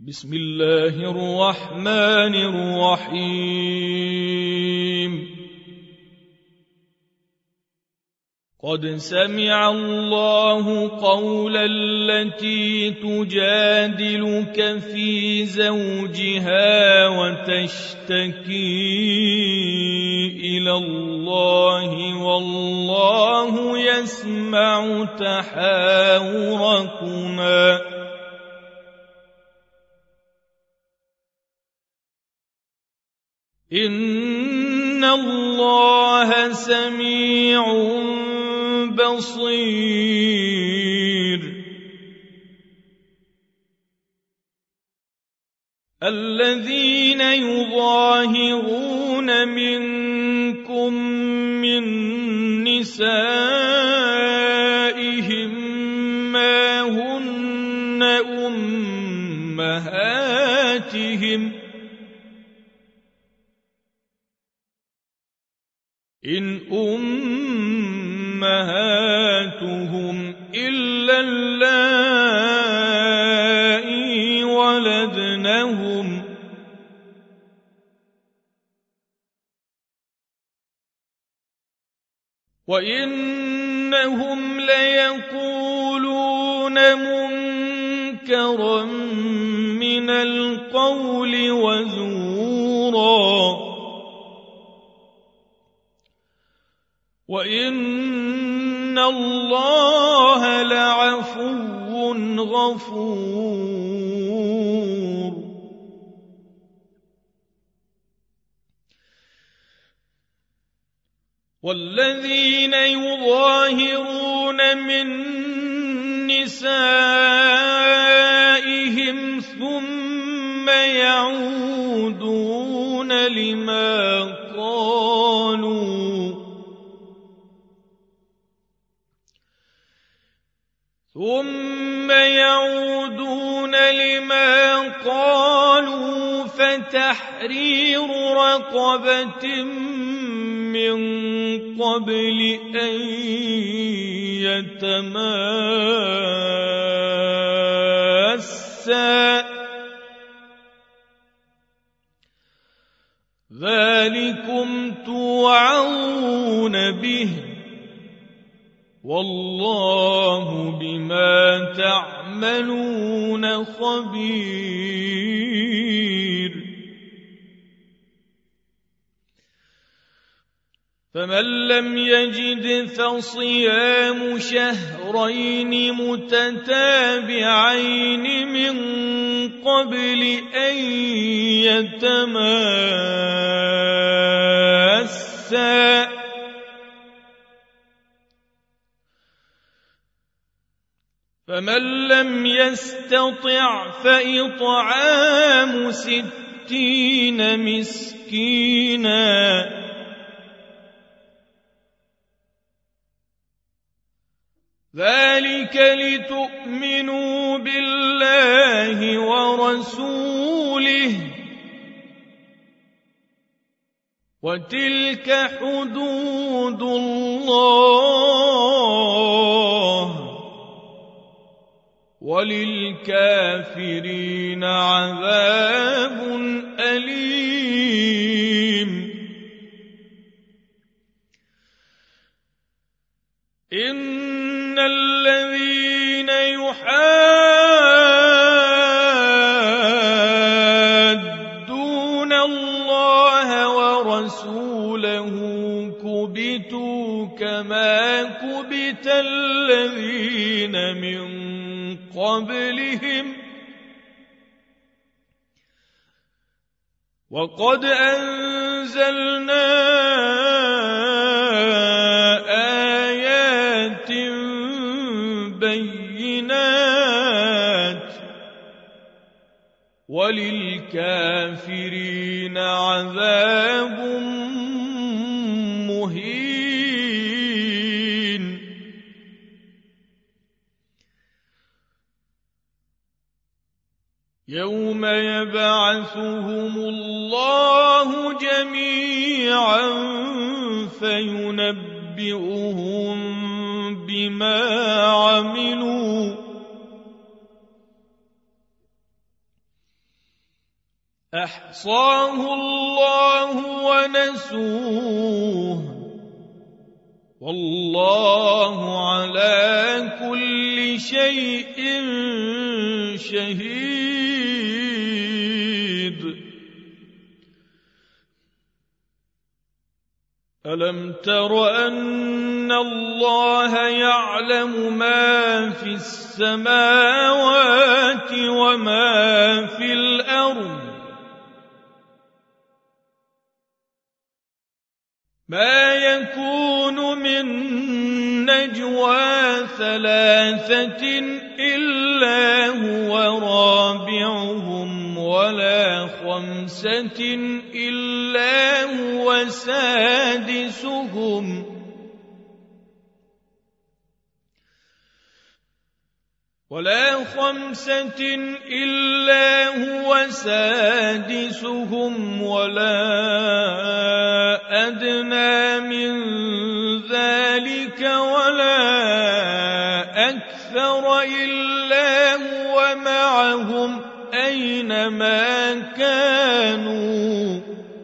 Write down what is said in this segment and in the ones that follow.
بسم الله الرحمن الرحيم. قد سمع الله قول التي تجادلك في زوجها وتشتكي إلى الله والله يسمع تحاوركما إن الله سميع بصير. الذين يظاهرون منكم من نسائهم ما هن أمهاتهم إن أمهاتهم إلا اللائي ولدنهم وإنهم ليقولون منكرا من القول وزورا وإن الله لعفو غفور. والذين يظاهرون من نسائهم ثم يعودون لما قالوا فتحرير رقبة من قبل أن يتماسا ذلكم توعظون به والله بما تعملون خبير. فمن لم يجد فصيام شهرين متتابعين من قبل أن يتماسا فمن لم يستطع فإطعام 60 مسكينا ذلك لتؤمنوا بالله ورسوله وتلك حدود الله وللكافرين عذاب أليم. إن الذين يحادون الله ورسوله كبتوا كما كبت الذين من قبلهم وقد أنزلنا آيات بينات وللكافرين عذاب مهين. يوم يبعثهم الله جميعا فينبئهم بما عملوا أحصاه الله ونسوه والله على كل شيء شهيد. ألم تر أن الله يعلم ما في السماوات وما في الأرض ما يكون من نجوى ثلاثة إلا هو رابعهم ولا خمسة إلا هو سادسهم ولا أدنى من ذلك ولا أكثر إلا هو معهم أينما كانوا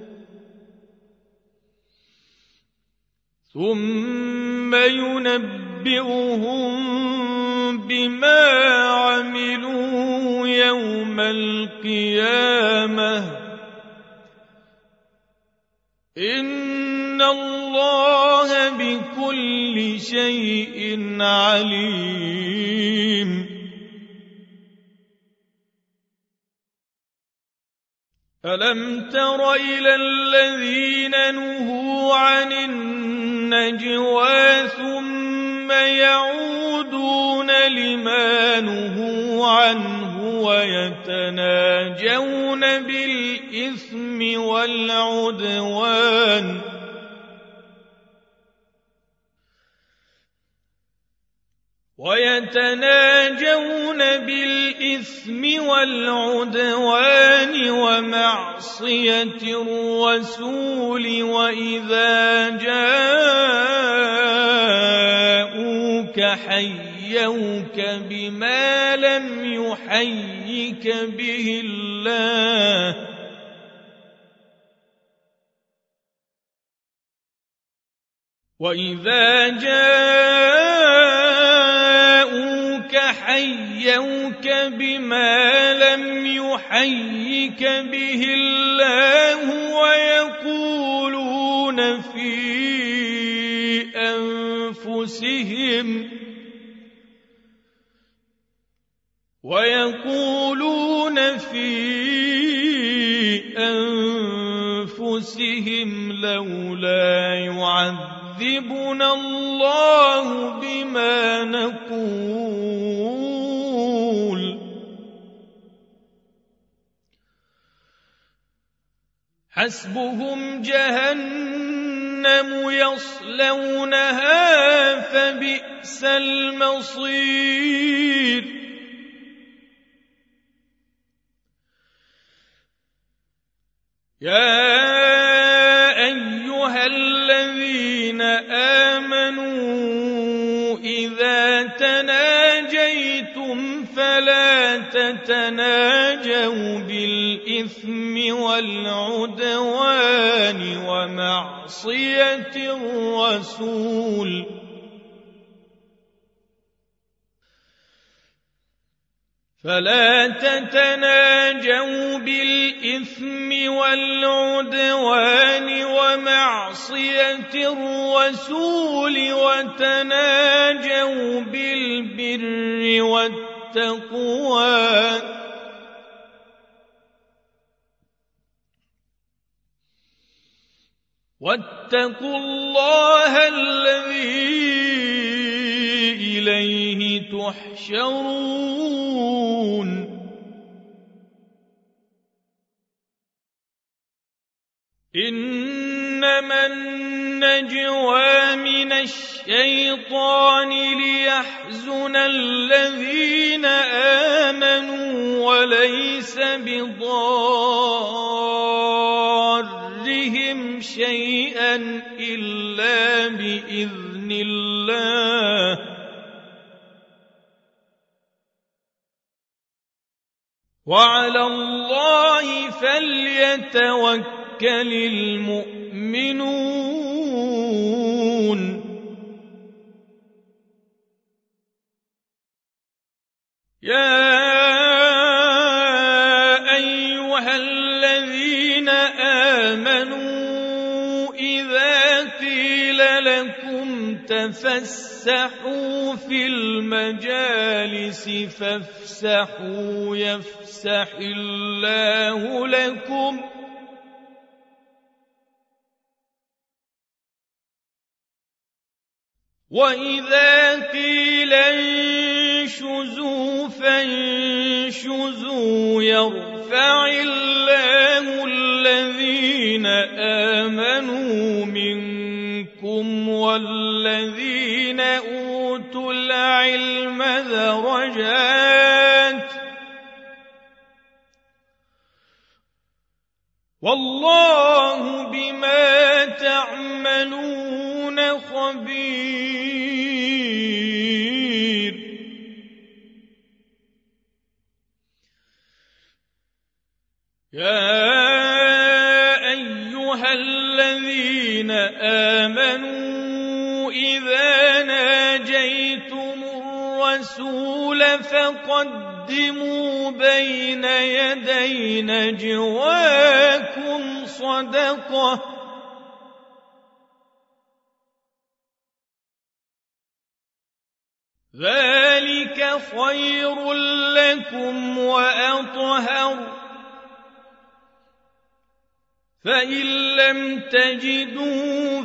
ثم ينبئهم بما عملوا يوم القيامة إن الله بكل شيء عليم. ألم تر إلى الذين نهوا عن النجوى ثم يعودون لما نهوا عنه ويتناجون بالإثم والعدوان ومعصية الرسول وإذا جاءوك حيوك بما لم يحيك به الله ويقولون في أنفسهم لولا يعذبنا الله بما نقول حسبهم جهنم يصلونها فبئس المصير. يا أيها الذين آمنوا إذا تناجيتم فلا تتناجوا بالإثم والعدوان ومعصية الرسول وتناجوا بالبر والتقوى واتقوا الله الذي إليه تحشرون. إنما النجوى من الشيطان ليحزن الذين آمنوا وليس بضارهم شيئا إلا بإذن الله وعلى الله فليتوكل المؤمنون يا أيها الذين آمنوا إذا قيل لكم تفسحوا في المجالس فافسحوا يفسح الله لكم وإذا قيل انشزوا فانشزوا يرفع الله الذين آمنوا منكم والذين أوتوا العلم درجات والله بما تعملون خبير يا أيها الذين آمنوا إذا ناجيتم الرسول فقدموا بين يدي نجواكم صدقة ذلك خير لكم وأطهر فإن لم تجدوا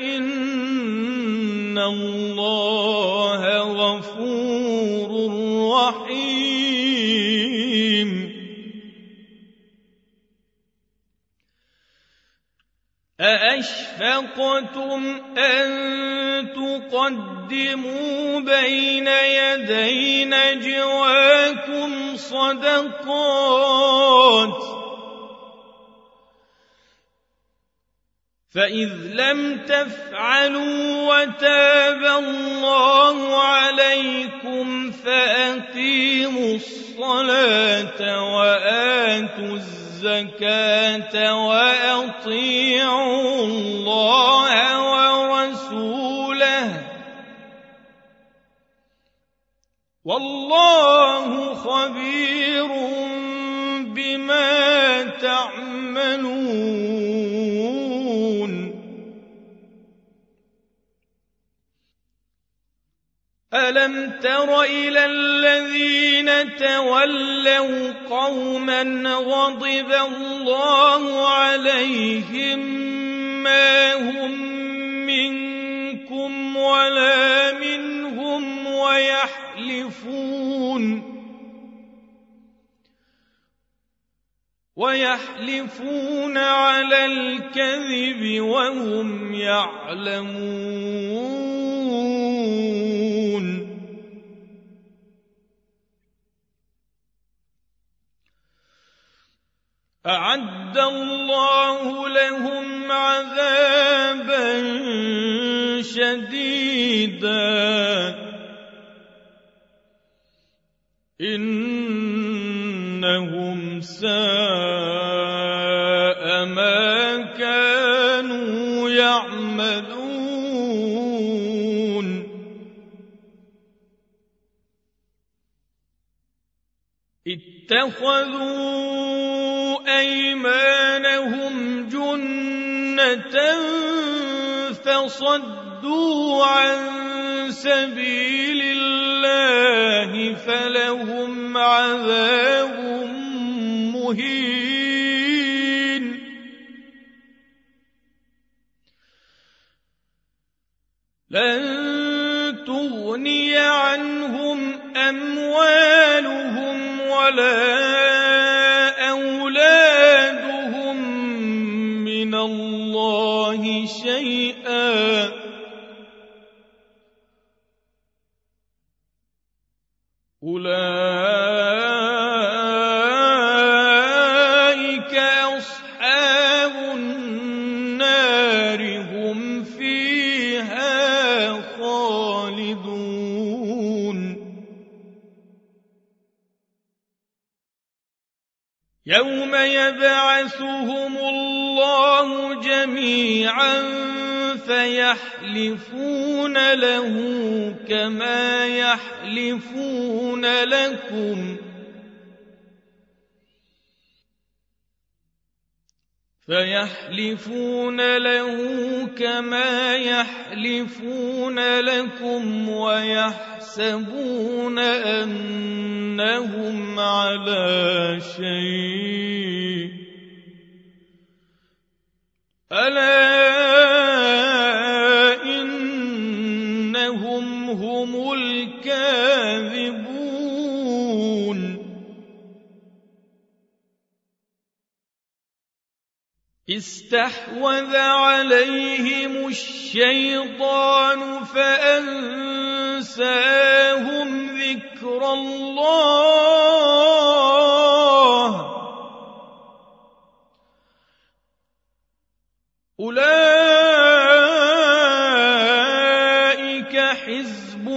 فإن الله غفور رحيم أأشفقتم أن تقدموا بين يدي نجواكم صدقات فإذ لم تفعلوا وتاب الله عليكم فأقيموا الصلاة وآتوا الزكاة وأطيعوا الله ورسوله والله خبير بما تعملون ألم تر إلى الذين تولوا قوما غضب الله عليهم ما هم منكم ولا منهم ويحلفون على الكذب وهم يعلمون أعد الله لهم عذابا شديدا إنهم ساء ما كانوا يعملون اتخذوا أيمانهم جنة فصدوا عن سبيل الله فلهم عذاب مهين لن تغني عنهم أموالهم ولا أولادهم من الله شيئا أولئك أصحاب النار هم فيها خالدون يوم يبعثهم الله جميعا فيحلفون له كما يحلفون لكم ويحسبون أنهم على شيء ألا إنهم هم الكاذبون استحوذ عليهم الشيطان فأنساهم ذكر الله أولئك حزب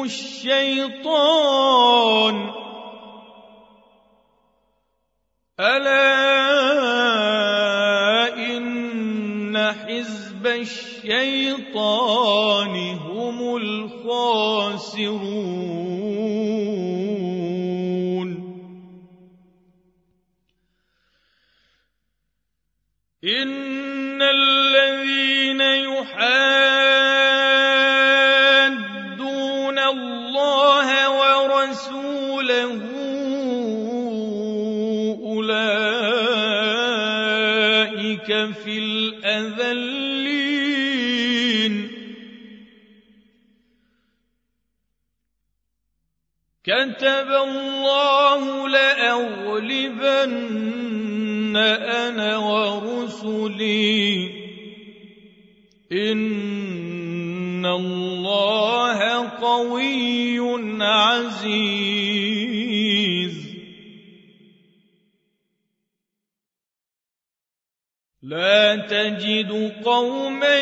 الشيطان ألا إن حزب الشيطان هم الخاسرون إن الذين يحادون الله ورسوله أولئك في الأذلين كتب الله لأغلبن أنا ورسلي إن الله قوي عزيز لا تجد قوما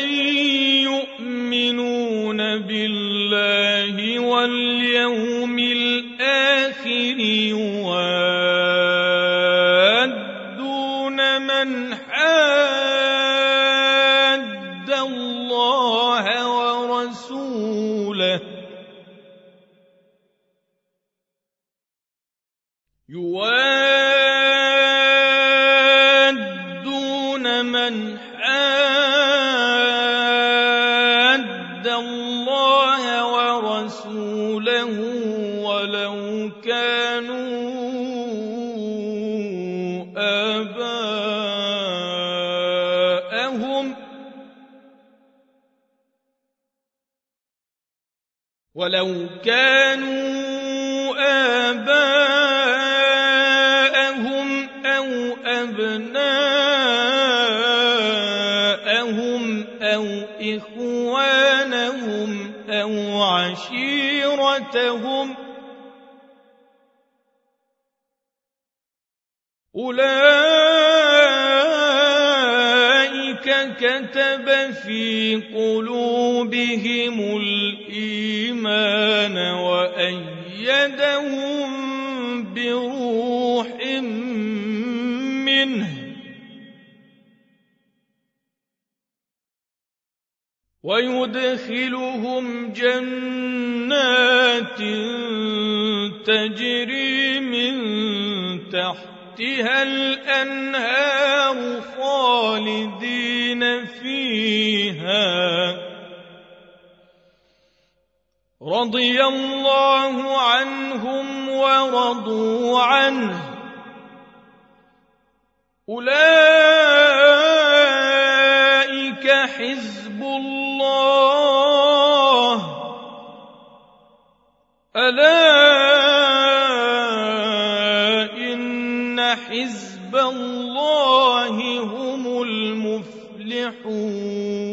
يؤمنون بالله واليوم الآخر يوادون من حاد الله ورسوله من حاد الله ورسوله ولو كانوا آباءهم أو أبناءهم أو إخوانهم أو عشيرتهم أولئك كتب في قلوبهم الإيمان وأيدهم بروح منه ويدخلهم جنات تجري من تحتها الأنهار خالدين فيها رضي الله عنهم ورضوا عنه أولئك حزب الله ألا إن حزب الله هم المفلحون